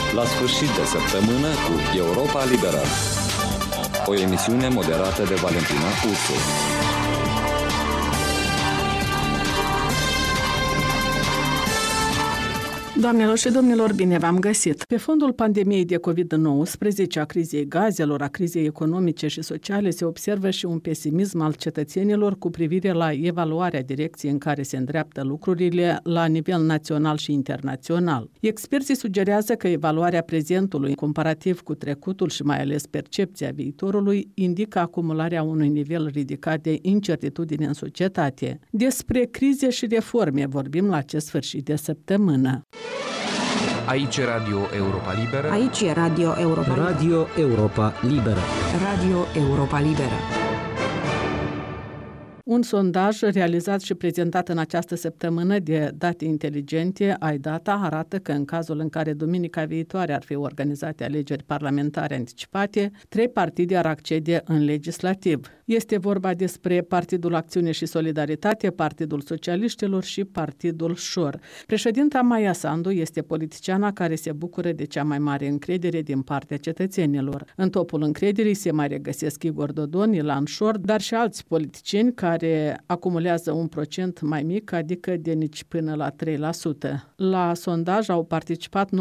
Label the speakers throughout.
Speaker 1: La sfârșit de săptămână cu Europa Liberă. O emisiune moderată de Valentina Ursu.
Speaker 2: Doamnelor și domnilor, bine v-am găsit! Pe fondul pandemiei de COVID-19, a crizei gazelor, a crizei economice și sociale, se observă și un pesimism al cetățenilor cu privire la evaluarea direcției în care se îndreaptă lucrurile la nivel național și internațional. Experții sugerează că evaluarea prezentului, comparativ cu trecutul și mai ales percepția viitorului, indică acumularea unui nivel ridicat de incertitudine în societate. Despre crize și reforme vorbim la acest sfârșit de săptămână.
Speaker 3: Aici e Radio Europa Liberă.
Speaker 4: Aici e Radio Europa Liberă.
Speaker 5: Radio Europa Liberă.
Speaker 4: Radio Europa Liberă.
Speaker 2: Un sondaj realizat și prezentat în această săptămână de Date Inteligente, iData, arată că în cazul în care duminica viitoare ar fi organizate alegeri parlamentare anticipate, 3 partide ar accede în legislativ. Este vorba despre Partidul Acțiune și Solidaritate, Partidul Socialiștilor și Partidul Șor. Președinta Maia Sandu este politiciana care se bucură de cea mai mare încredere din partea cetățenilor. În topul încrederii se mai regăsesc Igor Dodon, Ilan Șor, dar și alți politicieni care acumulează un procent mai mic, adică de nici până la 3%. La sondaj au participat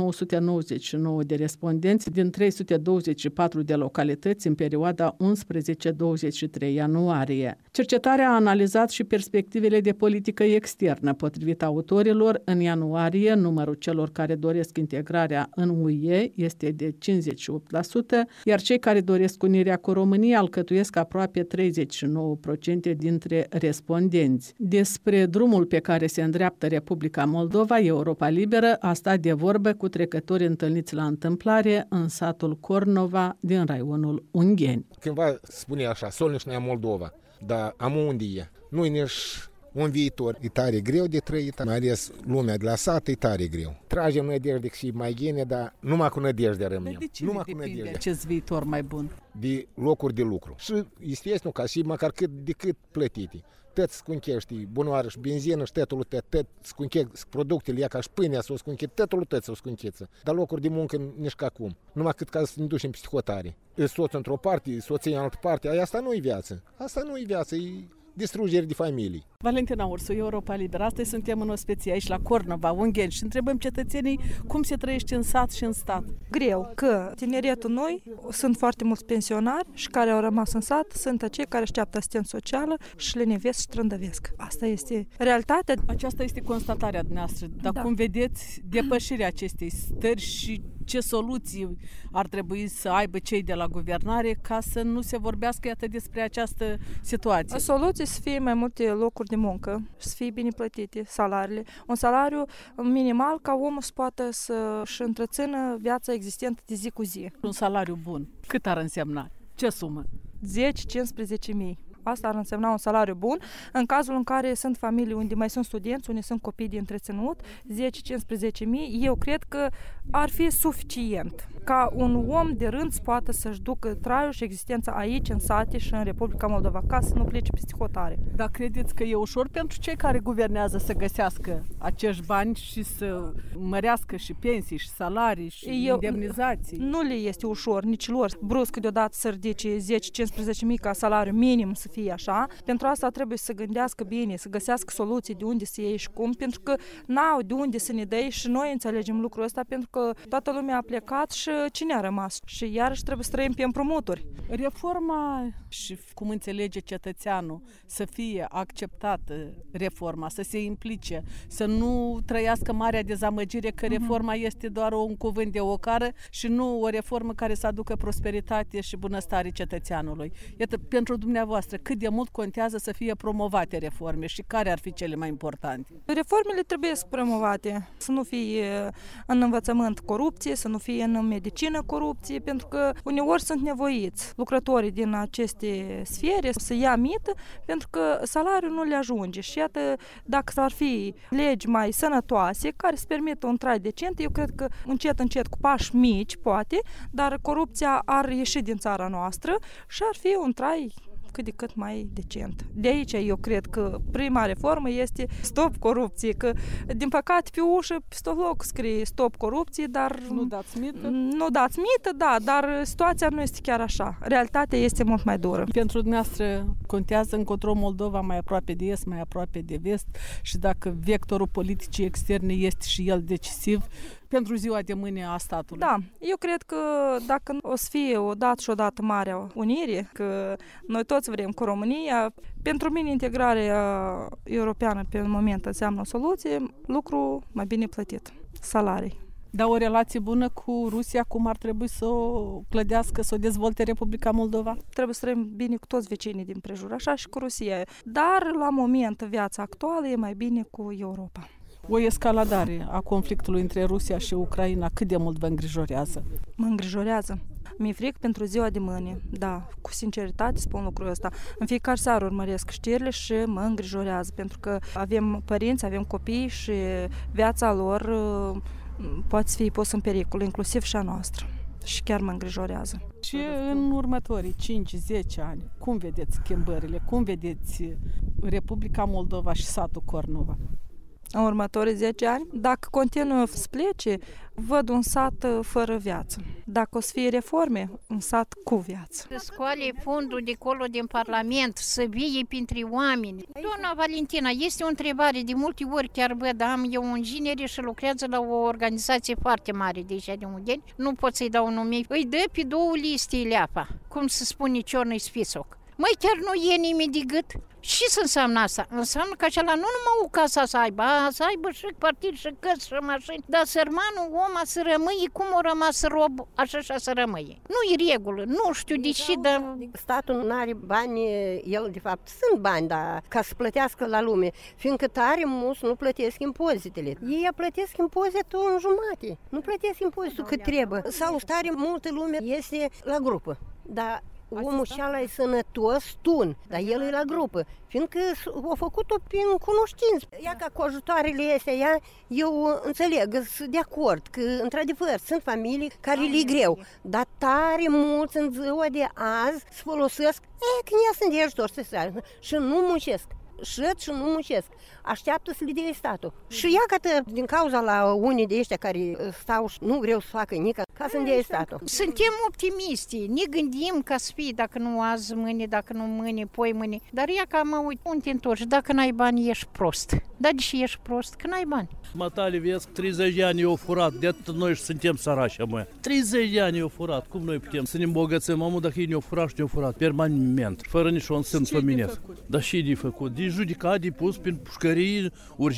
Speaker 2: 999 de respondenți din 324 de localități în perioada 11-23 ianuarie. Cercetarea a analizat și perspectivele de politică externă. Potrivit autorilor, în ianuarie, numărul celor care doresc integrarea în UE este de 58%, iar cei care doresc unirea cu România alcătuiesc aproape 39% dintre respondenți. Despre drumul pe care se îndreaptă Republica Moldova, Europa Liberă a stat de vorbă cu trecători întâlniți la întâmplare în satul Cornova din raionul Ungheni.
Speaker 6: Cândva spune așa, Solnișnea Moldova, dar am unde e? Nu-i nici un viitor. E tare greu de trăit, mai ales lumea de la sat e tare greu. Tragem nădejde și mai gine, dar numai cu nădejde rămânem.
Speaker 2: De cine depinde acest viitor mai bun?
Speaker 6: De locuri de lucru. Și este ca și măcar cât de cât plătite. Tăți scunchești bunoară și benzină și tătul tăt scunchești productele, ia ca și pâinea să o scuncheți, tătul tăt să o scuncheță. Dar locuri de muncă nici ca cum. Numai cât ca să ne ducem peste hotare. E soț într-o parte, soție în altă parte, asta nu-i viață. Asta nu-i viață, e distrugere de familii.
Speaker 2: Valentina Ursu, Europa Liberă. Astăzi suntem în ospeție aici la Cornova, Ungheni și întrebăm cetățenii cum se trăiește în sat și în stat.
Speaker 7: Greu, că tineretul noi sunt foarte mulți pensionari și care au rămas în sat sunt acei care așteaptă asistență socială și le nevesc și trândăvesc. Asta este realitatea.
Speaker 2: Aceasta este constatarea noastră. Dar cum vedeți depășirea acestei stări și ce soluții ar trebui să aibă cei de la guvernare ca să nu se vorbească iată despre această situație?
Speaker 7: Soluții să fie mai multe locuri de muncă și să fie bine plătite salariile. Un salariu minimal ca omul să poată să-și întrețină viața existentă de zi cu zi.
Speaker 2: Un salariu bun, cât ar însemna? Ce sumă?
Speaker 7: 10-15 mii. Asta ar însemna un salariu bun. În cazul în care sunt familii unde mai sunt studenți, unde sunt copii de întreținut, 10-15 mii, eu cred că ar fi suficient ca un om de rând să poată să-și ducă traiul și existența aici, în sate și în Republica Moldova, ca să nu plece peste hotare.
Speaker 2: Dar credeți că e ușor pentru cei care guvernează să găsească acești bani și să mărească și pensii și salarii și indemnizații?
Speaker 7: Nu le este ușor, nici lor. Brusc deodată să ridice 10-15 mii ca salariu minim să fie așa. Pentru asta trebuie să gândească bine, să găsească soluții de unde să iei și cum, pentru că n-au de unde să ne dai și noi înțelegem lucrul ăsta, pentru că toată lumea a plecat și cine a rămas? Și iarăși trebuie să trăim pe împrumuturi.
Speaker 2: Reforma și cum înțelege cetățeanul să fie acceptată reforma, să se implice, să nu trăiască marea dezamăgire că reforma este doar un cuvânt de ocară și nu o reformă care să aducă prosperitate și bunăstare cetățeanului. Iată, pentru dumneavoastră, cât de mult contează să fie promovate reforme și care ar fi cele mai importante?
Speaker 7: Reformele trebuie să promovate, să nu fie în învățământ corupție, să nu fie în medicină corupție, pentru că uneori sunt nevoiți lucrătorii din aceste sfere să ia mită, pentru că salariul nu le ajunge. Și iată, dacă s-ar fi legi mai sănătoase care să permită un trai decent, eu cred că încet, cu pași mici, poate, dar corupția ar ieși din țara noastră și ar fi un trai cât de cât mai decent. De aici eu cred că prima reformă este stop corupție, că din păcate pe ușă, pe stoloc scrie stop corupție, dar...
Speaker 2: Nu dați mită?
Speaker 7: Nu dați mită, da, dar situația nu este chiar așa. Realitatea este mult mai dură.
Speaker 2: Pentru dumneavoastră contează încotro Moldova mai aproape de est, mai aproape de vest și dacă vectorul politicii externe este și el decisiv pentru ziua de mâine a statului.
Speaker 7: Da, eu cred că dacă o să fie odată și odată Marea Unire, că noi toți vrem cu România, pentru mine integrarea europeană pe un moment înseamnă o soluție, lucru mai bine plătit, salarii.
Speaker 2: Dar o relație bună cu Rusia, cum ar trebui să o clădească, să o dezvolte Republica Moldova?
Speaker 7: Trebuie să trăim bine cu toți vecinii din prejur, așa și cu Rusia. Dar, la moment, viața actuală e mai bine cu Europa.
Speaker 2: O escaladare a conflictului între Rusia și Ucraina, cât de mult vă îngrijorează?
Speaker 7: Mă îngrijorează. Mi-e fric pentru ziua de mâine. Da, cu sinceritate spun lucrul ăsta. În fiecare seară urmăresc știrile și mă îngrijorează, pentru că avem părinți, avem copii și viața lor poate fi pusă în pericol, inclusiv și a noastră. Și chiar mă îngrijorează.
Speaker 2: Și în următorii 5-10 ani, cum vedeți schimbările? Cum vedeți Republica Moldova și satul Cornova?
Speaker 7: În următorii 10 ani, dacă continuă să plece, văd un sat fără viață. Dacă o să fie reforme, un sat cu viață.
Speaker 8: Să scoale fondul de acolo din Parlament, să vie printre oameni. Doamna Valentina, este o întrebare, de multe ori chiar văd, am eu un inginere și lucrează la o organizație foarte mare deja de Ungheni, nu pot să-i dau nume, îi dă pe 2 liste leapa, cum se spune ciornă-i spisoc. Măi, chiar nu e nimic de gât? Și ce înseamnă asta? Înseamnă că acela nu numai o casă să aibă și partid și căți și mașini, dar sărmanul om a să rămâie cum o rămas rob, așa și să rămâie. Nu-i regulă, nu știu de ce, dar...
Speaker 9: Statul nu are bani, el de fapt sunt bani, dar ca să plătească la lume, fiindcă tare mulți nu plătesc impozitele. Ei plătesc impozitul în jumate, nu plătesc impozitul cât trebuie. Sau tare multă lume este la grupă, dar omul ceala e sănătos, tun, dar el e la grupă, fiindcă a făcut-o prin cunoștință. Ia ca cu ajutoarele astea, eu înțeleg, sunt de acord, că într-adevăr sunt familii care le-i greu, dar tare mulți în ziua de azi se folosesc, că ea sunt de ajutor și nu muncesc. Și nu muncesc. Așteaptă să le dea statul. Și iată, din cauza la unii de ăștia care stau și nu vreau să facă nică, ca să-mi dea statul.
Speaker 8: Suntem optimiști, ne gândim ca să fie, dacă nu azi, mâine, dacă nu mâine, poi mâine. Dar ea ca mă uit, unde te întorci, dacă n-ai bani, ești prost. Dar de ce ești prost? Că n-ai bani.
Speaker 10: Matale, vezi, 30 de ani i-au furat, de atât noi suntem sărași, mă. 30 de ani i-au furat, cum noi putem să ne îmbogățim, amul, dacă ei ne-au furat și ne-au furat, permanent, fără niciun sens omenesc. Dar și de făcut? De judecat, de pus prin pușcării,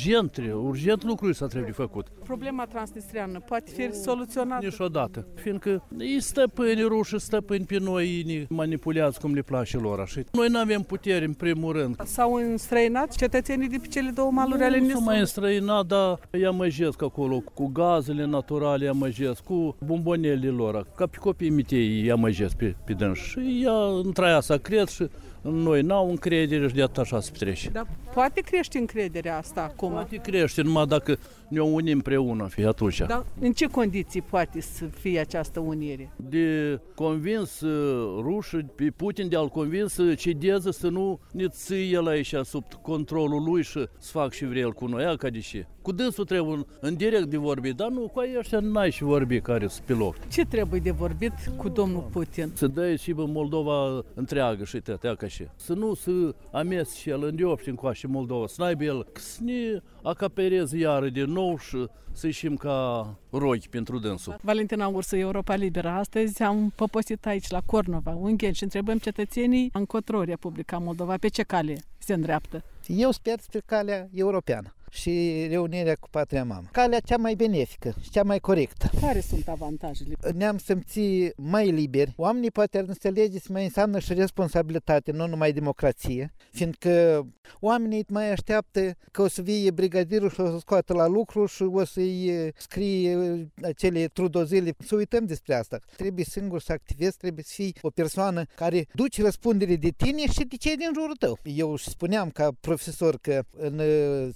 Speaker 10: urgent lucruri s-a trebuit făcut.
Speaker 2: Problema transnistreană poate fi soluționată?
Speaker 10: Niciodată, fiindcă ei stăpâni ruși, stăpâni pe noi, ei ne manipulează cum le place lor, așa. Noi nu avem putere, în primul rând.
Speaker 2: S-au înstrăinat cetățenii de pe cele 2 maluri ale Nistru?
Speaker 10: Nu s-au mai înstrăinat, dar îi amăjesc acolo, cu gazele naturale îi amăjesc, cu bombonelele lor, ca pe copiii mitei îi amăjesc pe dânsi. Și ea într-aia s-a crez și noi n-au încredere și de atât așa se petrece.
Speaker 2: Dar poate crește încrederea asta acum?
Speaker 10: Poate crește, numai dacă ne unim împreună, fie atunci.
Speaker 2: Dar în ce condiții poate să fie această unire?
Speaker 10: De convins rușii, pe Putin de a-l convins să cedeze, să nu ne ții el aici sub controlul lui și să fac și vrea el cu noi, ca de ce? Cu dânsul trebuie în direct de vorbit, dar nu, cu ăștia n-ai și vorbi care sunt pe loc.
Speaker 2: Ce trebuie de vorbit cu domnul Putin?
Speaker 10: Să dai și pe Moldova întreagă și tătea ca și. Să nu se amestece el în deopște încoace Moldova, să n-aibă el, să ne acapereze iară de nou și să ieșim ca rochi pentru dânsul.
Speaker 2: Valentina Ursă, Europa Liberă. Astăzi am poposit aici la Cornova, Ungheni, și întrebăm cetățenii încotro Republica Moldova, pe ce cale se îndreaptă?
Speaker 11: Eu sper spre calea europeană și reunirea cu patria mamă. Calea cea mai benefică și cea mai corectă.
Speaker 2: Care sunt avantajele?
Speaker 11: Ne-am simțit mai liberi. Oamenii poate ar înțelege să mai înseamnă și responsabilitate, nu numai democrație, fiindcă oamenii mai așteaptă că o să vie brigadirul și o să scoată la lucru și o să-i scrie acele trudozile. Să uităm despre asta. Trebuie singur să activezi, trebuie să fii o persoană care duce răspundere de tine și de cei din jurul tău. Eu spuneam ca profesor că în țările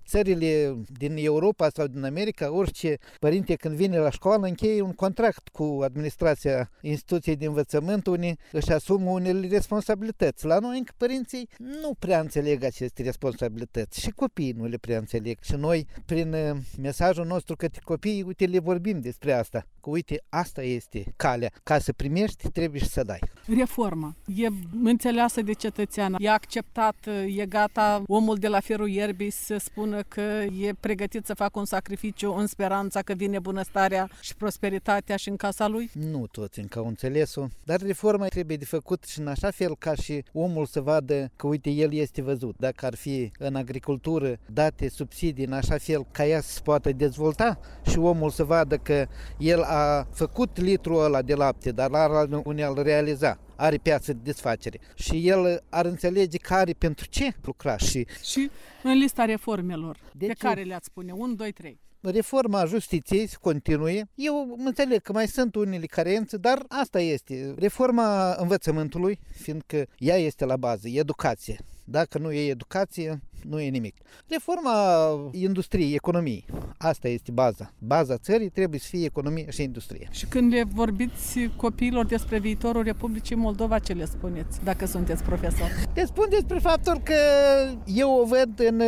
Speaker 11: școlile din Europa sau din America, orice părinte când vine la școală încheie un contract cu administrația instituției de învățământ, unii își asumă unele responsabilități. La noi încă părinții nu prea înțeleg aceste responsabilități și copiii nu le prea înțeleg. Și noi, prin mesajul nostru către copii, uite, le vorbim despre asta. Că uite, asta este calea. Ca să primești, trebuie și să dai.
Speaker 2: Reforma e înțeleasă de cetățean, e acceptat, e gata omul de la ferul ierbii să spună că e pregătit să facă un sacrificiu în speranța că vine bunăstarea și prosperitatea și în casa lui?
Speaker 11: Nu toți încă au înțeles-o, dar reforma trebuie de făcut și în așa fel ca și omul să vadă că uite, el este văzut. Dacă ar fi în agricultură date subsidii în așa fel ca ea să se poată dezvolta și omul să vadă că el a făcut litrul ăla de lapte, dar unde îl realiza. Are piață de desfacere și el ar înțelege că are pentru ce lucra. Și
Speaker 2: în lista reformelor pe care le-ați spune, 1, 2, 3.
Speaker 11: Reforma justiției se continue. Eu înțeleg că mai sunt unele carențe, dar asta este. Reforma învățământului, fiindcă ea este la bază, educație. Dacă nu e educație, nu e nimic. Reforma industriei, economiei, asta este baza. Baza țării trebuie să fie economie și industrie.
Speaker 2: Și când le vorbiți copiilor despre viitorul Republicii Moldova, ce le spuneți, dacă sunteți profesor?
Speaker 11: Le spun despre faptul că eu o văd în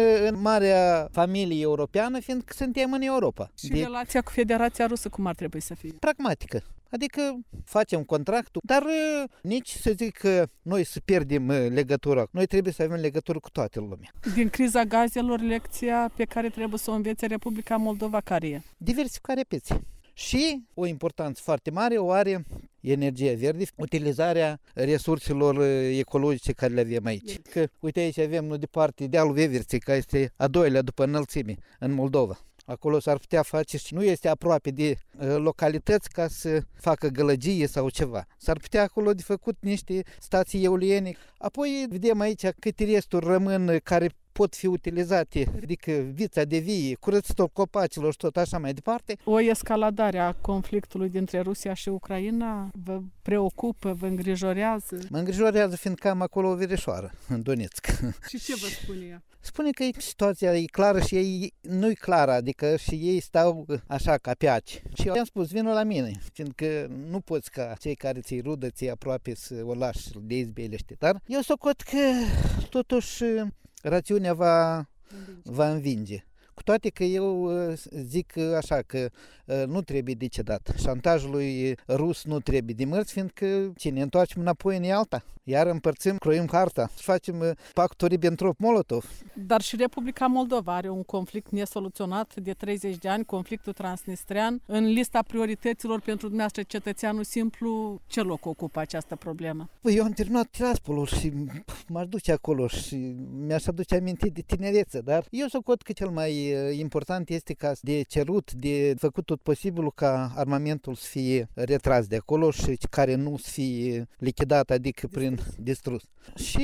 Speaker 11: marea familie europeană, fiindcă suntem în Europa.
Speaker 2: Și relația cu Federația Rusă cum ar trebui să fie?
Speaker 11: Pragmatică. Adică facem contractul, dar nici să zic că noi să pierdem legătura. Noi trebuie să avem legătură cu toată lumea.
Speaker 2: Din criza gazelor, lecția pe care trebuie să o învețe Republica Moldova care e?
Speaker 11: Diversificarea pieței. Și o importanță foarte mare o are energia verde, utilizarea resurselor ecologice care le avem aici. Că, uite, aici avem nu departe dealul Veverței, care este a doilea după înălțime în Moldova. Acolo s-ar putea face și nu este aproape de localități ca să facă gălăgie sau ceva. S-ar putea acolo de făcut niște stații eoliene. Apoi vedem aici câte resturi rămân care pot fi utilizate, adică vița de vie, curățitul copacilor și tot așa mai departe.
Speaker 2: O escaladare a conflictului dintre Rusia și Ucraina vă preocupă, vă îngrijorează?
Speaker 11: Mă îngrijorează fiindcă am acolo o verișoară în Donetsk.
Speaker 2: Și ce vă spune ea?
Speaker 11: Spune că situația e clară și ei nu-i clară, adică și ei stau așa ca pe aci. Și eu am spus, vină la mine, fiindcă nu poți ca cei care ți-i rudă, ți-i aproape să o lași de izbelește. Dar eu socot că totuși rațiunea va învinge. Cu toate că eu zic așa că nu trebuie decedat. Șantajul lui rus nu trebuie de mărți, fiindcă ne întoarcem înapoi în alta. Iar împărțim, croim harta și facem pactul Ribbentrop-Molotov.
Speaker 2: Dar și Republica Moldova are un conflict nesoluționat de 30 de ani, conflictul transnistrean. În lista priorităților pentru dumneavoastră, cetățeanul simplu, ce loc ocupă această problemă?
Speaker 11: Păi eu am terminat Tiraspolul și m-aș duce acolo și mi-aș aduce aminte de tinerețe, dar eu socot că cel mai important este ca de cerut, de făcut tot posibilul ca armamentul să fie retras de acolo și care nu să fie lichidat, adică prin distrus. Și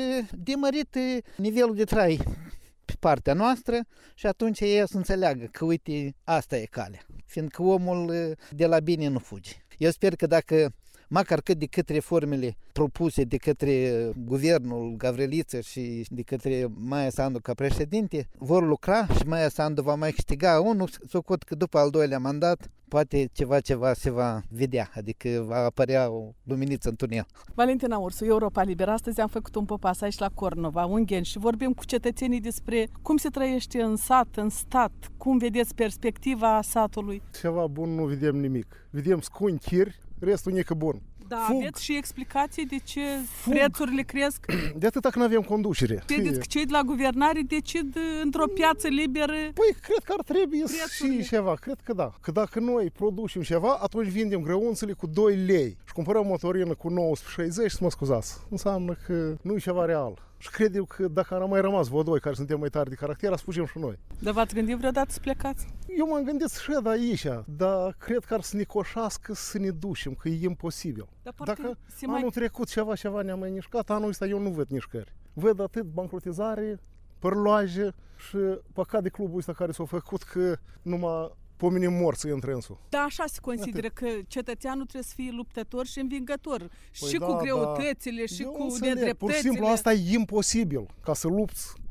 Speaker 11: de mărit nivelul de trai pe partea noastră și atunci ei să înțeleagă că uite, asta e calea, fiindcă omul de la bine nu fuge. Eu sper că dacă măcar cât de cât reformele propuse de către guvernul Gavriliță și de către Maia Sandu ca președinte vor lucra și Maia Sandu va mai câștiga unul, socot că după al doilea mandat poate ceva se va vedea, adică va apărea o luminiță în tunel.
Speaker 2: Valentina Ursu, Europa Liberă. Astăzi am făcut un popas aici la Cornova, Ungheni, și vorbim cu cetățenii despre cum se trăiește în sat, în stat, cum vedeți perspectiva satului.
Speaker 12: Ceva bun nu vedem nimic. Vedem scunchiri, restul nică bun.
Speaker 2: Da, aveți și explicații de ce prețurile cresc?
Speaker 12: De atâta că nu avem conducere.
Speaker 2: Credeți că cei de la guvernare decid într-o piață liberă?
Speaker 12: Păi, cred că ar trebui și ceva, cred că da. Că dacă noi producem ceva, atunci vindem grăunțele cu 2 lei și cumpărăm motorină cu 19,60, mă scuzați. Înseamnă că nu e ceva real. Și cred eu că dacă am mai rămas voi doi care suntem mai tari de caracter, să fugim și noi.
Speaker 2: Dar v-ați gândit vreodată să plecați?
Speaker 12: Eu m-am gândit și de aici, dar cred că ar să ne coșească să ne ducem, că e imposibil. Dacă anul trecut ceva ne-a mai mișcat, anul ăsta eu nu văd mișcări. Văd atât bancrotizare, părloaje și păcat de clubul ăsta care s-a făcut că numai pomenim morți în trânsul.
Speaker 2: Da, așa se consideră că cetățeanul trebuie să fie luptător și învingător. Păi și cu greutățile, și cu nedreptățile.
Speaker 12: Pur și simplu asta e imposibil. Ca să lupți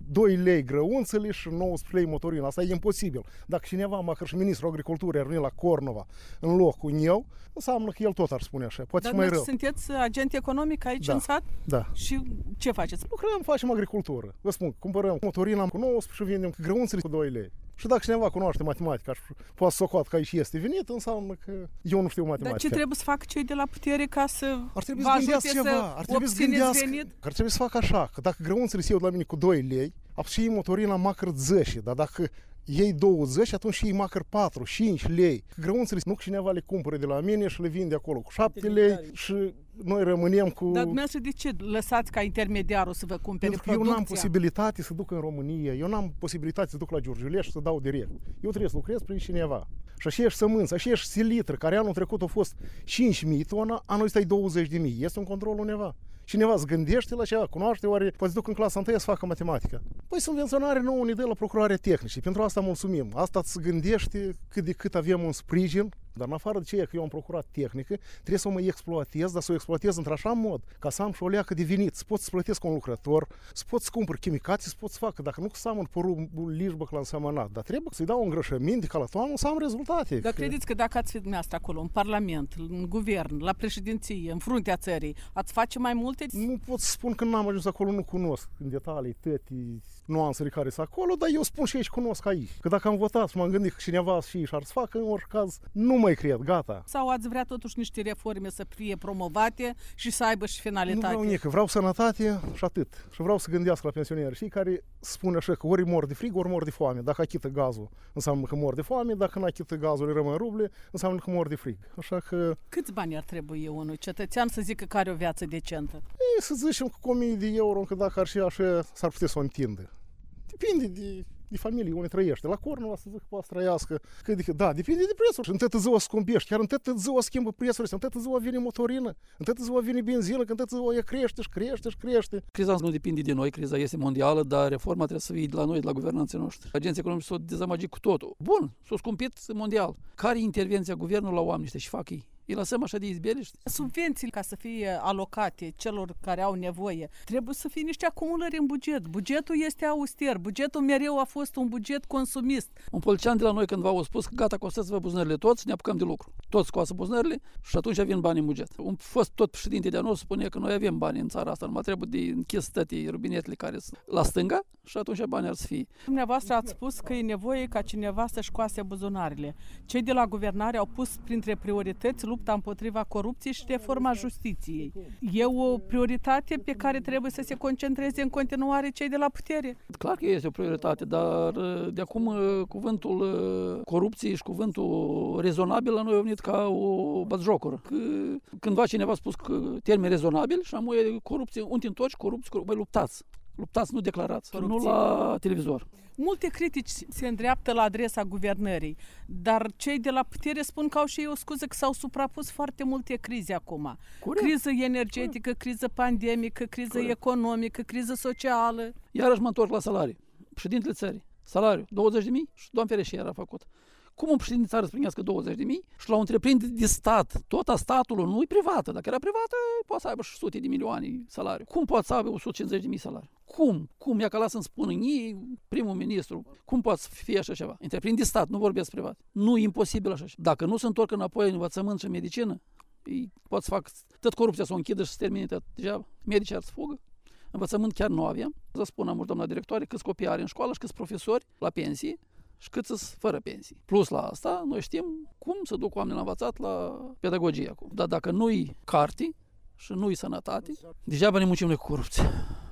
Speaker 12: 2 lei grăunțele și 19 lei motorina. Asta e imposibil. Dacă cineva, măcar și ministrul agriculturii, ar veni la Cornova în locul eu, înseamnă că el tot ar spune așa. Poate
Speaker 2: dar
Speaker 12: și mai rău.
Speaker 2: Sunteți agent economic aici în sat?
Speaker 12: Da.
Speaker 2: Și ce faceți?
Speaker 12: Lucrăm, facem agricultură. Vă spun, cumpărăm motorina cu 19 și vindem grăunțele cu 2 lei. Și dacă cineva cunoaște matematica și poate să socoată că aici este venit, înseamnă că eu nu știu matematică.
Speaker 2: Dar ce trebuie să facă cei de la putere ca să
Speaker 12: ar trebui
Speaker 2: vă ajute să obțineți venit?
Speaker 12: Ar trebui să facă așa, că dacă grăunțele se iau de la mine cu 2 lei, atunci și motorina măcar 10, dar dacă ei 20, atunci ei măcar 4, 5 lei. Grăunțele nu cineva le cumpără de la mine și le vinde acolo cu 7 lei și noi rămânem cu... Dar
Speaker 2: dumneavoastră de ce lăsați ca intermediarul să vă cumpere producția?
Speaker 12: Eu n-am posibilitate să duc în România, eu n-am posibilitate să duc la Giurgiulești și să dau direct. Eu trebuie să lucrez prin cineva. Și aceeași sămânță, aceeași silitră, care anul trecut a fost 5.000 tona, anul ăsta e 20.000. Este un control undeva. Cineva se gândește la ceva, cunoaște, oare poate duc în clasa 1 să facă matematică. Păi subvenționare nouă ne dă la procurare tehnice, pentru asta mulțumim. Asta se gândește cât de cât avem un sprijin, dar în afară de ceea că eu am procurat tehnică, trebuie să o mă exploatez, dar să o exploatez într-așa mod, ca să am și o leacă de venit, să pot să plătesc un lucrător, să pot să cumpăr chimicații, să pot să fac, dacă nu să am un porumbul lișbăc la însemănat, dar trebuie să-i dau îngrășăminte ca la toamnă să am rezultate.
Speaker 2: Dar credeți că dacă ați fi dumneavoastră acolo, în Parlament, în Guvern, la președinție, în fruntea țării, ați face mai multe?
Speaker 12: Nu pot să spun că n-am ajuns acolo, nu cunosc în detalii toate nuanțele care sunt acolo, dar eu spun și aici cunosc aici. Că dacă am votat și m-am gândit că cineva și ar să facă, în orice caz, nu mai cred, gata.
Speaker 2: Sau ați vrea totuși niște reforme să fie promovate și să aibă și finalitate?
Speaker 12: Nu vreau nici, vreau sănătate și atât. Și vreau să gândească la pensionieri. Și care spun așa că ori mor de frig, ori mor de foame. Dacă achită gazul, înseamnă că mor de foame, dacă nu achită gazul, îi rămân ruble, înseamnă că mor de frig. Așa că...
Speaker 2: Câți bani ar trebui unui cetățean să zică că are o viață decentă?
Speaker 12: Ei, să zicem că cu 1.000 de euro, că dacă ar fi așa, s-ar putea să o întindă. Depinde de familie unde trăiește. La Cornova să zic că poate să trăiască. Da, depinde de prețuri. În tătă ziua scumpești, chiar în tătă ziua schimbă prețurile. În tătă ziua vine motorină, în tătă ziua vine benzină, că în tătă ziua ea crește și crește și crește.
Speaker 13: Criza nu depinde de noi, criza este mondială, dar reforma trebuie să fie de la noi, de la guvernanții noștri. Agenții economici s-au dezamăgit cu totul. Bun, s-au scumpit mondial. Care e intervenția guvernului la oameni și fac ei? Îi lăsăm așa de izbeliști?
Speaker 2: Subvențiile, ca să fie alocate celor care au nevoie, trebuie să fie niște acumulări în buget. Bugetul este auster, bugetul mereu a fost un buget consumist.
Speaker 13: Un politician de la noi cândva a spus că gata, costați-vă buzunările toți, ne apucăm de lucru. Toți scoasă buzunările și atunci vin bani în buget. Un fost tot președinte de-a nostru spune că noi avem bani în țara asta, numai trebuie de închis toate rubinetele care sunt la stânga și atunci bani ar să fie.
Speaker 2: Dumneavoastră ați spus că e nevoie ca cineva să-și coase buzunarele. Cei de la guvernare au pus printre priorități lupta împotriva corupției și reforma justiției. E o prioritate pe care trebuie să se concentreze în continuare cei de la putere?
Speaker 13: Clar că este o prioritate, dar de acum cuvântul corupție și cuvântul rezonabil la noi a venit ca o batjocură. Cândva cineva a spus că termen rezonabil și amuie corupție, unde întorci corupție, băi, luptați. Luptați, nu declarați, corupție. Nu la televizor.
Speaker 2: Multe critici se îndreaptă la adresa guvernării, dar cei de la putere spun că au și ei o scuză că s-au suprapus foarte multe crize acum. Corect. Criză energetică, criză pandemică, criză economică, criză socială.
Speaker 13: Iarăși mă întorc la salarii. Președintele țării, salariu 20.000 și Doamne ferește era făcut. Cum un președinte țară să primească 20.000 și la o întreprindere de stat, tot a statului, nu e privată. Dacă era privată, poate să aibă și sute de milioane salariu. Cum poate să aibă 150.000 salariu? Cum? Ia ca la să-mi spună primul ministru, cum poate să fie așa ceva? Întreprindere de stat, nu vorbesc privat. Nu e imposibil așa. Dacă nu se întorc înapoi în învățământ și în medicină, ei pot să fac tot corupția să o închidă și să termine tot deja. Medicii ar să fugă. Învățământ chiar nu avem. Să spunem mult, doamna directoare, câți copii are în școală și câți profesori la pensie și cât sunt fără pensii. Plus la asta, noi știm cum să duc oamenii la învățat la pedagogie acum. Dar dacă nu-i carte și nu-i sănătate, degeaba ne muncim noi cu corupție.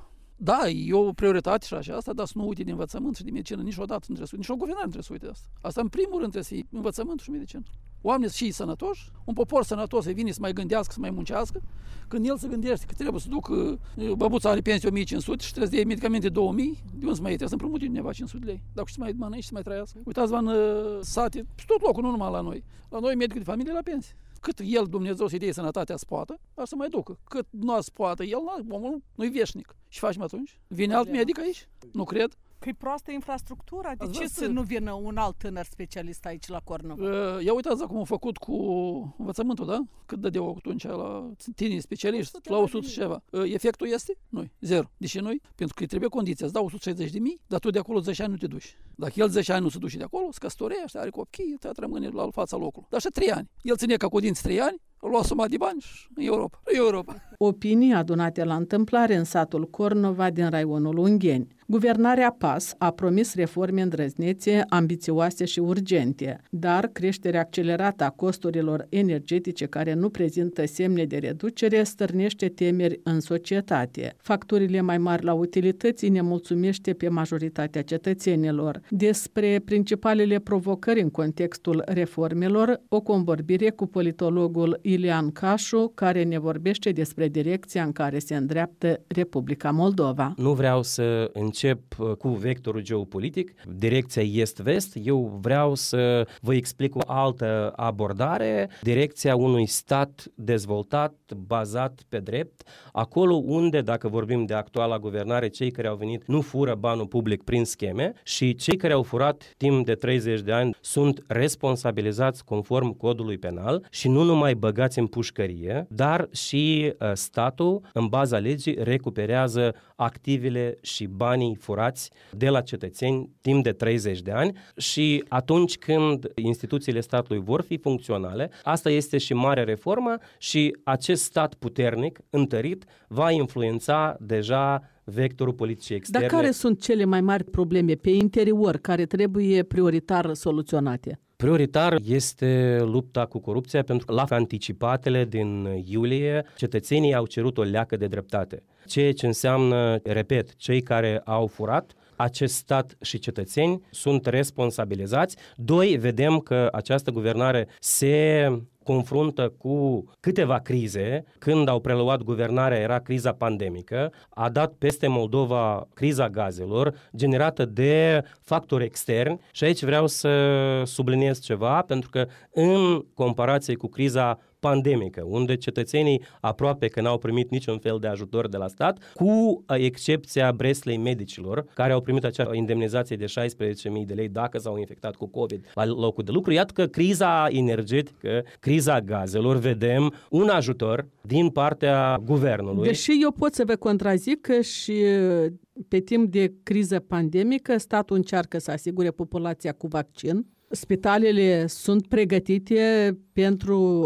Speaker 13: Da, e o prioritate și așa asta, dar să nu uite de învățământ și de medicină niciodată nu trebuie să uite. Nici o guvernare nu trebuie să uite asta. Asta în primul rând trebuie să fie învățământ și medicină. Oamenii și sănătoși, un popor sănătos îi vine să mai gândească, să mai muncească, când el se gândește că trebuie să ducă, băbuța are pensie 1500 și trebuie să iei medicamente 2000, de unde să mai iei? Trebuie să împrumuti undeva 500 de lei. Dacă și să mai mănânci și să mai trăiască. Uitați-vă în sate, și tot locul, nu numai la noi. La noi medicul de familie la pensie. Cât el, Dumnezeu, să-i dea sănătatea să poată, ar să mai ducă. Cât nu să poată, el omul nu-i veșnic. Și facem atunci? Vine alt medic aici? Nu cred.
Speaker 2: Că e proastă infrastructura? De ce să nu vină un alt tânăr specialist aici la Cornova?
Speaker 13: Ia uitați cum au făcut cu învățământul, da? Cât dădeau atunci la tineri specialiști? La 100 și ceva. Efectul este? Nu, zero. De ce nu? Pentru că îi trebuie condiția. Îți dau 160.000, dar tu de acolo 10 ani nu te duci. Dacă el 10 ani nu se duce de acolo, se căsătorește, are copii, te rămâne la fața locului. Dar așa 3 ani. El ține ca cu dinți 3 ani, lua suma de bani și în Europa.
Speaker 2: Opinii adunate la întâmplare în satul Cornova din raionul Ungheni. Guvernarea PAS a promis reforme îndrăznețe, ambițioase și urgente, dar creșterea accelerată a costurilor energetice care nu prezintă semne de reducere stârnește temeri în societate. Facturile mai mari la utilități nemulțumește pe majoritatea cetățenilor. Despre principalele provocări în contextul reformelor, o convorbire cu politologul Ilean Cașu, care ne vorbește despre direcția în care se îndreaptă Republica Moldova.
Speaker 14: Nu vreau să încep cu vectorul geopolitic, direcția est-vest, eu vreau să vă explic o altă abordare, direcția unui stat dezvoltat, bazat pe drept, acolo unde, dacă vorbim de actuala guvernare, cei care au venit nu fură banul public prin scheme și cei care au furat timp de 30 de ani sunt responsabilizați conform codului penal și nu numai băgați în pușcărie, dar și statul, în baza legii, recuperează activele și banii furați de la cetățeni timp de 30 de ani și atunci când instituțiile statului vor fi funcționale, asta este și mare reformă și acest stat puternic, întărit, va influența deja vectorul politicii externe.
Speaker 2: Dar care sunt cele mai mari probleme pe interior care trebuie prioritar soluționate?
Speaker 14: Prioritar este lupta cu corupția, pentru că la anticipatele din iulie cetățenii au cerut o leacă de dreptate. Ceea ce înseamnă, repet, cei care au furat, acest stat și cetățeni sunt responsabilizați. 2, vedem că această guvernare se confruntă cu câteva crize. Când au preluat guvernarea era criza pandemică, a dat peste Moldova criza gazelor, generată de factori externi și aici vreau să subliniez ceva, pentru că în comparație cu criza pandemică, unde cetățenii aproape că n-au primit niciun fel de ajutor de la stat, cu excepția Breslei medicilor, care au primit acea indemnizație de 16.000 de lei dacă s-au infectat cu COVID la locul de lucru. Iată că criza energetică, criza gazelor, vedem un ajutor din partea guvernului.
Speaker 2: Deși eu pot să vă contrazic că și pe timp de criză pandemică, statul încearcă să asigure populația cu vaccin. Spitalele sunt pregătite pentru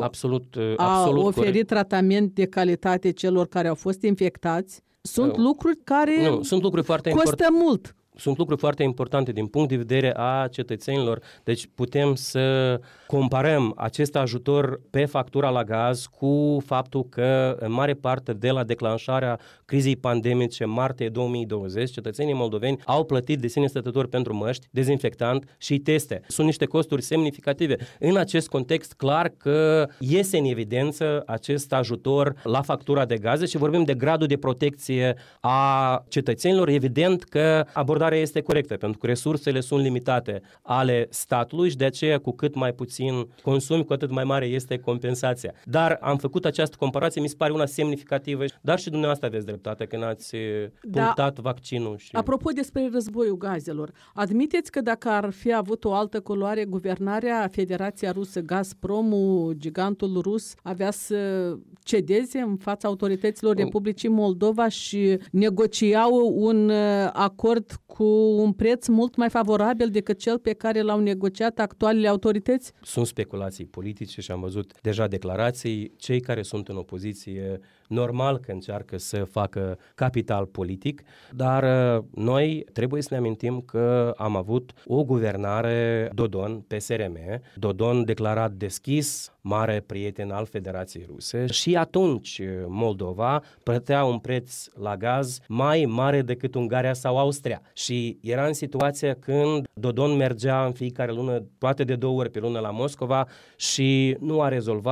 Speaker 2: a oferi corect. Tratament de calitate celor care au fost infectați. Sunt lucruri care
Speaker 14: sunt lucruri foarte
Speaker 2: costă mult.
Speaker 14: Sunt lucruri foarte importante din punct de vedere a cetățenilor. Deci putem să comparăm acest ajutor pe factura la gaz cu faptul că în mare parte de la declanșarea crizei pandemice martie 2020, cetățenii moldoveni au plătit de sine stătători pentru măști, dezinfectant și teste. Sunt niște costuri semnificative. În acest context, clar că iese în evidență acest ajutor la factura de gaze și vorbim de gradul de protecție a cetățenilor. Evident că abordarea este corectă, pentru că resursele sunt limitate ale statului și de aceea cu cât mai puțin consumi, cu atât mai mare este compensația. Dar am făcut această comparație, mi se pare una semnificativă, dar și dumneavoastră aveți dreptate când ați punctat vaccinul. Și...
Speaker 2: Apropo despre războiul gazelor, admiteți că dacă ar fi avut o altă culoare, guvernarea Federația Rusă, Gazpromul, gigantul rus, avea să cedeze în fața autorităților Republicii Moldova și negociau un acord cu un preț mult mai favorabil decât cel pe care l-au negociat actualele autorități?
Speaker 14: Sunt speculații politice și am văzut deja declarații. Cei care sunt în opoziție, normal că încearcă să facă capital politic, dar noi trebuie să ne amintim că am avut o guvernare Dodon, PSRM, Dodon declarat deschis, mare prieten al Federației Ruse și atunci Moldova plătea un preț la gaz mai mare decât Ungaria sau Austria și era în situația când Dodon mergea în fiecare lună, poate de 2 ori pe lună la Moscova și nu a rezolvat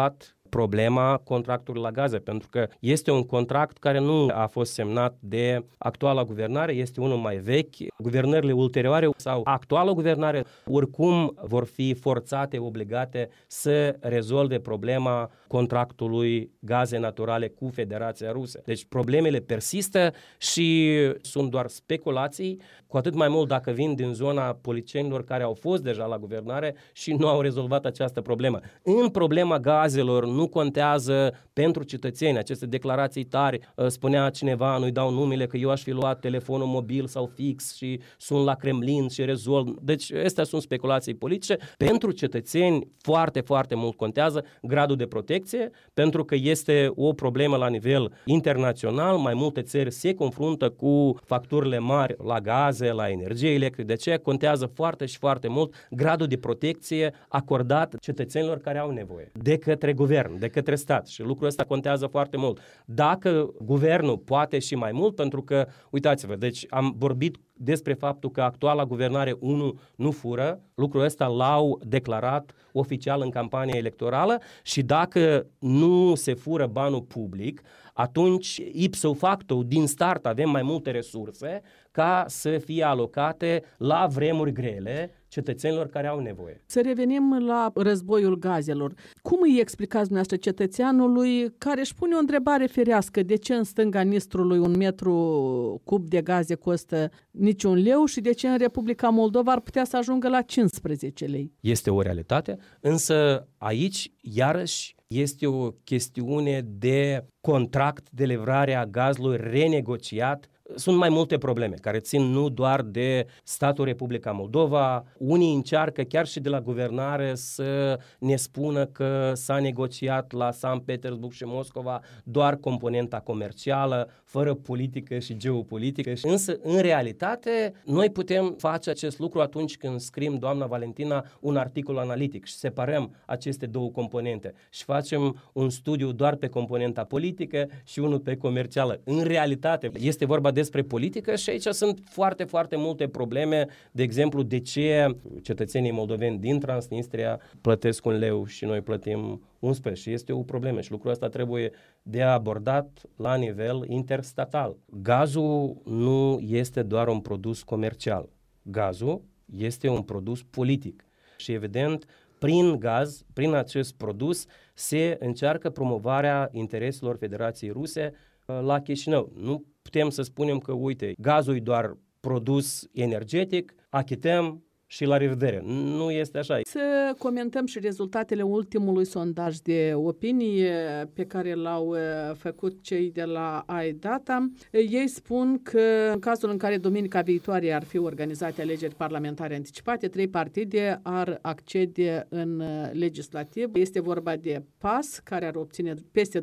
Speaker 14: problema contractului la gaze, pentru că este un contract care nu a fost semnat de actuala guvernare, este unul mai vechi. Guvernările ulterioare sau actuala guvernare oricum vor fi forțate, obligate să rezolve problema contractului gaze naturale cu Federația Rusă. Deci problemele persistă și sunt doar speculații, cu atât mai mult dacă vin din zona politicienilor care au fost deja la guvernare și nu au rezolvat această problemă. În problema gazelor nu contează pentru cetățeni aceste declarații tari. Spunea cineva, nu-i dau numele, că eu aș fi luat telefonul mobil sau fix și sun la Kremlin și rezolv. Deci astea sunt speculații politice. Pentru cetățeni foarte, foarte mult contează gradul de protecție, pentru că este o problemă la nivel internațional. Mai multe țări se confruntă cu facturile mari la gaze, la energie electrică. De aceea contează foarte și foarte mult gradul de protecție acordat cetățenilor care au nevoie de către guvern, de către stat. Și lucrul ăsta contează foarte mult. Dacă guvernul poate și mai mult, pentru că, uitați-vă, deci am vorbit despre faptul că actuala guvernare nu fură, lucrul ăsta l-au declarat oficial în campania electorală și dacă nu se fură banul public, atunci ipso facto din start avem mai multe resurse ca să fie alocate la vremuri grele cetățenilor care au nevoie.
Speaker 2: Să revenim la războiul gazelor. Cum îi explicați dumneavoastră cetățeanului care își pune o întrebare ferească, de ce în stânga Nistrului 1 metru cub de gaze costă niciun leu și de ce în Republica Moldova ar putea să ajungă la 15 lei?
Speaker 14: Este o realitate, însă aici, iarăși, este o chestiune de contract de livrare a gazului renegociat. Sunt mai multe probleme care țin nu doar de statul Republica Moldova. Unii încearcă chiar și de la guvernare să ne spună că s-a negociat la Sankt Petersburg și Moscova doar componenta comercială, fără politică și geopolitică. Însă, în realitate, noi putem face acest lucru atunci când scriem, doamna Valentina, un articol analitic și separăm aceste două componente și facem un studiu doar pe componenta politică și unul pe comercială. În realitate, este vorba despre politică și aici sunt foarte, foarte multe probleme. De exemplu, de ce cetățenii moldoveni din Transnistria plătesc 1 leu și noi plătim 11 și este o problemă și lucrul ăsta trebuie de abordat la nivel interstatal. Gazul nu este doar un produs comercial. Gazul este un produs politic și evident prin gaz, prin acest produs, se încearcă promovarea intereselor Federației Ruse la Chișinău. Nu putem să spunem că, uite, gazul e doar produs energetic, achităm și la revedere. Nu este așa.
Speaker 2: Să comentăm și rezultatele ultimului sondaj de opinie pe care l-au făcut cei de la Aidata. Ei spun că în cazul în care duminica viitoare ar fi organizate alegeri parlamentare anticipate, 3 partide ar accede în legislativ. Este vorba de PAS, care ar obține peste 25%,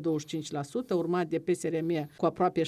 Speaker 2: urmat de PSRM cu aproape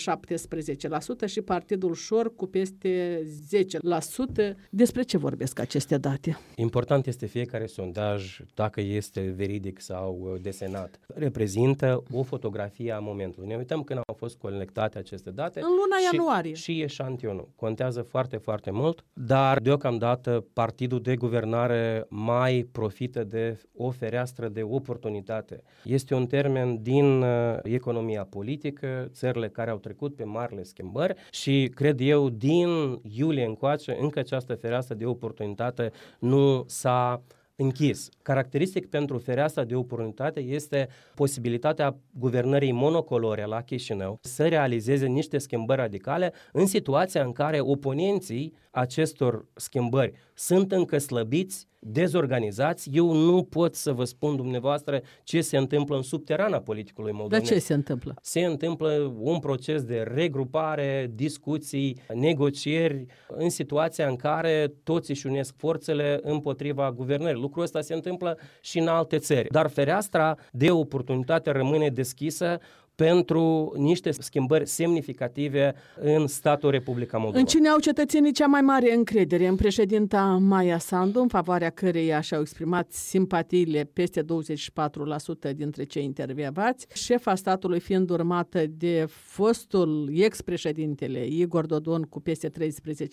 Speaker 2: 17% și Partidul Șor cu peste 10%. Despre ce vorbesc aceste date?
Speaker 14: Important este fiecare sondaj, dacă este veridic sau desenat. Reprezintă o fotografie a momentului. Ne uităm când au fost colectate aceste date.
Speaker 2: În luna ianuarie.
Speaker 14: Și eșantionul. Contează foarte, foarte mult, dar deocamdată partidul de guvernare mai profită de o fereastră de oportunitate. Este un termen din economia politică, țările care au trecut pe marile schimbări și, cred eu, din iulie încoace, încă această fereastră de oportunitate nu s-a închis. Caracteristic pentru fereastra de oportunitate este posibilitatea guvernării monocolore la Chișinău să realizeze niște schimbări radicale în situația în care oponenții acestor schimbări sunt încă slăbiți, dezorganizați. Eu nu pot să vă spun dumneavoastră ce se întâmplă în subterana politicului moldovenesc.
Speaker 2: Dar ce se întâmplă?
Speaker 14: Se întâmplă un proces de regrupare, discuții, negocieri în situația în care toți își unesc forțele împotriva guvernării. Lucrul ăsta se întâmplă și în alte țări. Dar fereastra de oportunitate rămâne deschisă pentru niște schimbări semnificative în statul Republica Moldova.
Speaker 2: În cine au cetățenii cea mai mare încredere? În președinta Maia Sandu, în favoarea căreia și-au exprimat simpatiile peste 24% dintre cei intervievați, șefa statului fiind urmată de fostul ex-președintele Igor Dodon cu peste 13%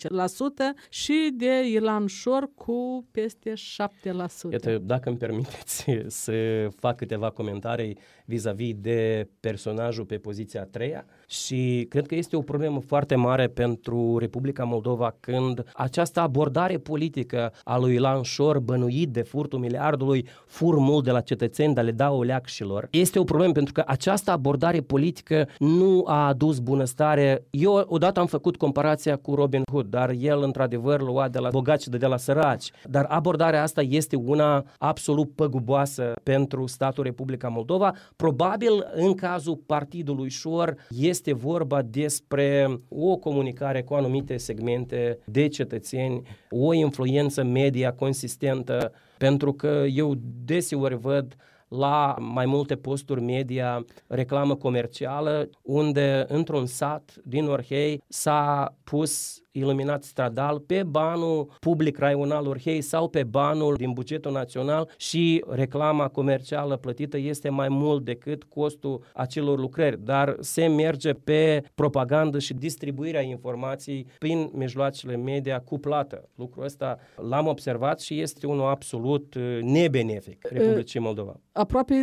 Speaker 2: și de Ilan Șor cu peste 7%.
Speaker 14: Iată, dacă îmi permiteți să fac câteva comentarii vis-a-vis de personajul pe poziția a treia, și cred că este o problemă foarte mare pentru Republica Moldova când această abordare politică a lui Ilan Șor, bănuit de furtul miliardului, fur mult de la cetățeni, dar le dau o leacșilor. Este o problemă pentru că această abordare politică nu a adus bunăstare. Eu odată am făcut comparația cu Robin Hood, dar el într-adevăr lua de la bogați și de la săraci. Dar abordarea asta este una absolut păguboasă pentru statul Republica Moldova. Probabil în cazul partidului Șor este vorba despre o comunicare cu anumite segmente de cetățeni, o influență media consistentă, pentru că eu deseori văd la mai multe posturi media reclamă comercială unde într-un sat din Orhei s-a pus iluminat stradal pe banul public raional Orhei sau pe banul din bugetul național și reclama comercială plătită este mai mult decât costul acelor lucrări, dar se merge pe propagandă și distribuirea informației prin mijloacele media cu plată. Lucrul ăsta l-am observat și este unul absolut nebenefic Republicii Moldova.
Speaker 2: Aproape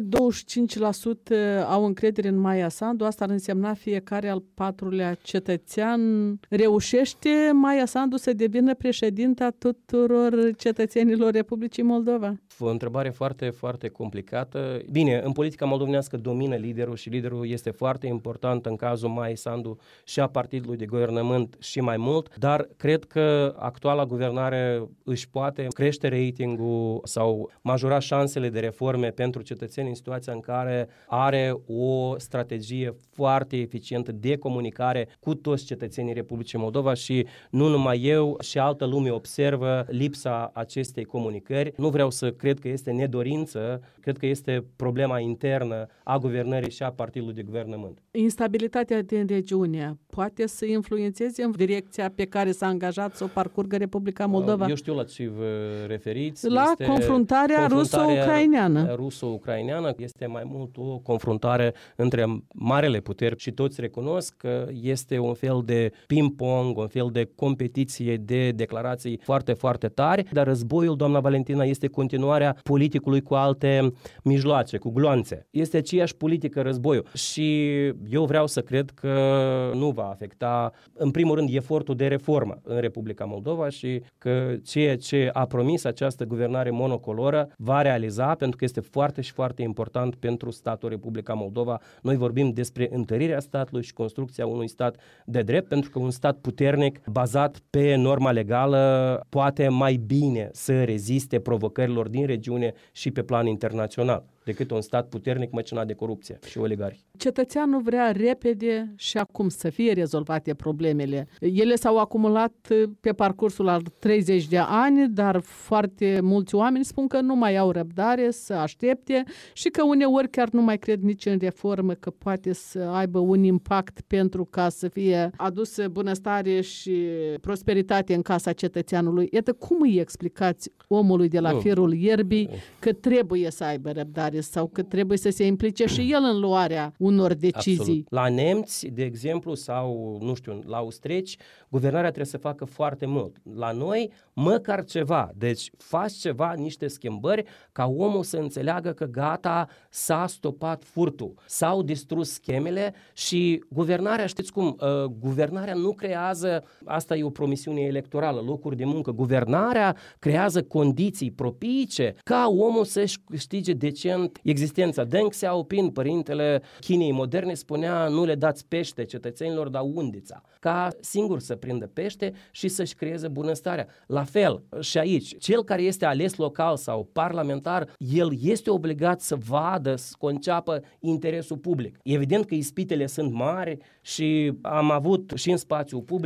Speaker 2: 25% au încredere în Maia Sandu, asta ar însemna fiecare al patrulea cetățean. Reușește Maia Sandu să devină președinta tuturor cetățenilor Republicii Moldova?
Speaker 14: O întrebare foarte, foarte complicată. Bine, în politica moldovenească domină liderul și liderul este foarte important în cazul Maiei Sandu și a partidului de guvernământ și mai mult, dar cred că actuala guvernare își poate crește ratingul sau majora șansele de reforme pentru cetățeni în situația în care are o strategie foarte eficientă de comunicare cu toți cetățenii Republicii Moldova și nu numai eu și altă lume observă lipsa acestei comunicări. Nu vreau să cred că este nedorință, cred că este problema internă a guvernării și a partidului de guvernământ.
Speaker 2: Instabilitatea din regiune poate să influențeze în direcția pe care s-a angajat să o parcurgă Republica Moldova?
Speaker 14: Eu știu la ce vă referiți.
Speaker 2: La
Speaker 14: este
Speaker 2: confruntarea ruso-ucraineană.
Speaker 14: Ruso-ucraineană este mai mult o confruntare între marele puteri și toți recunosc că este un fel de ping-pong, un fel de competiție de declarații foarte, foarte tari, dar războiul, doamna Valentina, este continuarea politicului cu alte mijloace, cu gloanțe. Este aceeași politică războiul și eu vreau să cred că nu va afecta, în primul rând, efortul de reformă în Republica Moldova și că ceea ce a promis această guvernare monocoloră va realiza, pentru că este foarte și foarte important pentru statul Republica Moldova. Noi vorbim despre întărirea statului și construcția unui stat de drept, pentru că un stat puternic, bazat pe norma legală, poate mai bine să reziste provocărilor din regiune și pe plan internațional decât un stat puternic măcinat de corupție și oligarhi.
Speaker 2: Cetățeanul vrea repede și acum să fie rezolvate problemele. Ele s-au acumulat pe parcursul al 30 de ani, dar foarte mulți oameni spun că nu mai au răbdare să aștepte și că uneori chiar nu mai cred nici în reformă că poate să aibă un impact pentru ca să fie adusă bunăstare și prosperitate în casa cetățeanului. Iată, cum îi explicați omului de la firul ierbii că trebuie să aibă răbdare sau că trebuie să se implice și el în luarea unor decizii?
Speaker 14: Absolut. La nemți, de exemplu, sau, nu știu, la austrieci, guvernarea trebuie să facă foarte mult. La noi, măcar ceva. Deci, faci ceva, niște schimbări, ca omul să înțeleagă că gata, s-a stopat furtul, s-au distrus schemele și guvernarea, știți cum, guvernarea nu creează, asta e o promisiune electorală, locuri de muncă. Guvernarea creează condiții propice ca omul să-și câștige decent existența. Deng Xiaoping, părintele Chinei moderne, spunea: nu le dați pește cetățenilor, dar undița, ca singur să prindă pește și să-și creeze bunăstarea. La fel și aici, cel care este ales local sau parlamentar, el este obligat să vadă, să conceapă interesul public. Evident că ispitele sunt mari și am avut și în spațiul public, la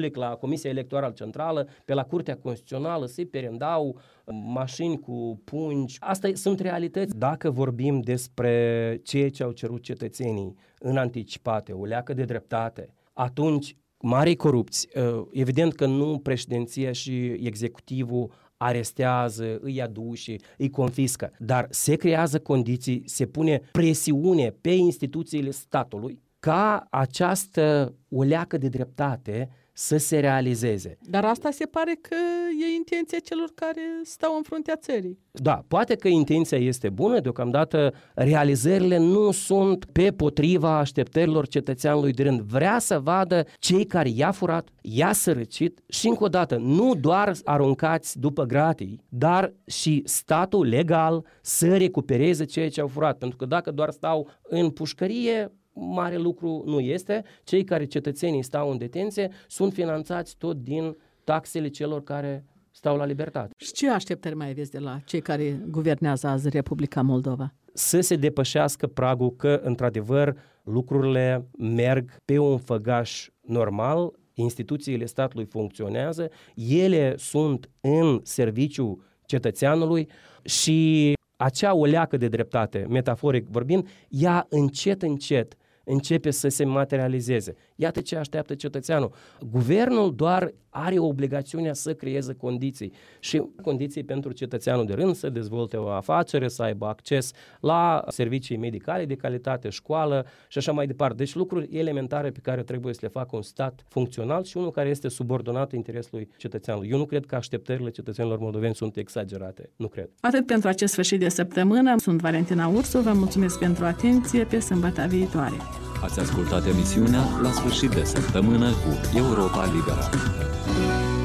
Speaker 14: Comisia Electorală Centrală, pe la Curtea Constituțională, se perindau mașini cu pungi. Asta sunt realități. Dacă vorbim despre ceea ce au cerut cetățenii în anticipate, o leacă de dreptate, atunci mari corupți, evident că nu președinția și executivul arestează, îi aduce, îi confiscă, dar se creează condiții, se pune presiune pe instituțiile statului ca această uleacă de dreptate să se realizeze.
Speaker 2: Dar asta se pare că e intenția celor care stau în fruntea țării.
Speaker 14: Da, poate că intenția este bună, deocamdată realizările nu sunt pe potriva așteptărilor cetățeanului de rând. Vrea să vadă cei care i-a furat, i-a sărăcit și încă o dată, nu doar aruncați după gratii, dar și statul legal să recupereze ceea ce au furat. Pentru că dacă doar stau în pușcărie, mare lucru nu este. Cei care cetățenii stau în detenție sunt finanțați tot din taxele celor care stau la libertate.
Speaker 2: Și ce așteptări mai aveți de la cei care guvernează azi Republica Moldova?
Speaker 14: Să se depășească pragul că, într-adevăr, lucrurile merg pe un făgaș normal, instituțiile statului funcționează, ele sunt în serviciu cetățeanului și acea oleacă de dreptate, metaforic vorbind, ea încet începe să se materializeze. Iată ce așteaptă cetățeanul. Guvernul doar are obligațiunea să creeze condiții și condiții pentru cetățeanul de rând să dezvolte o afacere, să aibă acces la servicii medicale de calitate, școală și așa mai departe. Deci lucruri elementare pe care trebuie să le facă un stat funcțional și unul care este subordonat interesului cetățeanului. Eu nu cred că așteptările cetățenilor moldoveni sunt exagerate. Nu cred.
Speaker 2: Atât pentru acest sfârșit de săptămână. Sunt Valentina Ursu. Vă mulțumesc pentru atenție. Pe sâmbătă viitoare.
Speaker 1: Ați ascultat emisiunea La sfârșit de săptămână cu Europa Liberă.